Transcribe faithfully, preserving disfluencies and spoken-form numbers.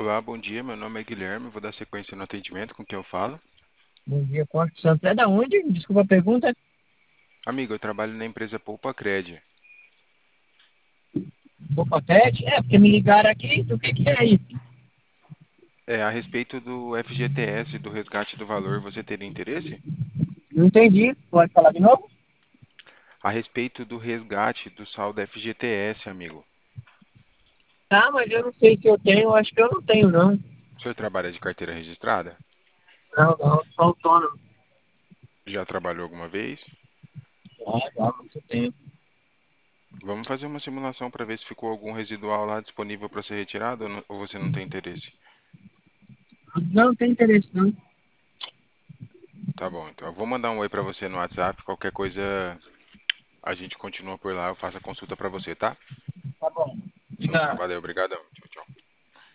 Olá, bom dia. Meu nome é Guilherme. Vou dar sequência no atendimento com quem eu falo. Bom dia, Costa Santos. É da onde? Desculpa a pergunta. Amigo, eu trabalho na empresa Poupa Cred. Bocotete? É, porque me ligaram aqui. Do que que é isso? É a respeito do F G T S, do resgate do valor. Você teria interesse? Não entendi. Pode falar de novo? A respeito do resgate do saldo F G T S, amigo. Tá, mas eu não sei se eu tenho. Eu acho que eu não tenho, não. O senhor trabalha de carteira registrada? Não, não. Sou autônomo. Já trabalhou alguma vez? Ah, já, muito tempo. Vamos fazer uma simulação para ver se ficou algum residual lá disponível para ser retirado ou não- ou você não tem interesse? Não, não tem interesse, não. Tá bom, então eu vou mandar um oi para você no WhatsApp. Qualquer coisa a gente continua por lá. Eu faço a consulta para você, tá? Tá bom. Obrigado. Valeu, obrigadão.